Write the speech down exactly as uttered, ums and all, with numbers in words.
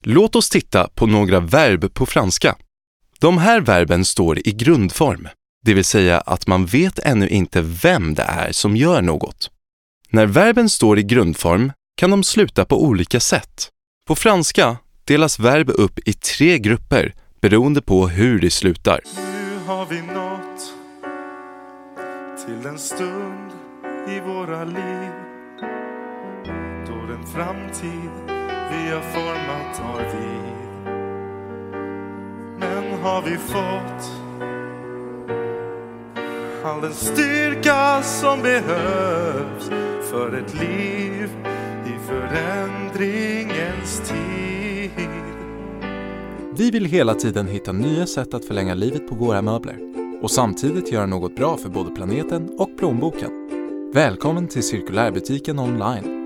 Låt oss titta på några verb på franska. De här verben står i grundform, det vill säga att man vet ännu inte vem det är som gör något. När verben står i grundform kan de sluta på olika sätt. På franska delas verb upp i tre grupper beroende på hur de slutar. Nu har vi nått till en stund i våra liv då den framtid vi har format tar vid. Men har vi fått all den styrka som behövs för ett liv i förändringens tid? Vi vill hela tiden hitta nya sätt att förlänga livet på våra möbler och samtidigt göra något bra för både planeten och plånboken. Välkommen till Cirkulärbutiken online.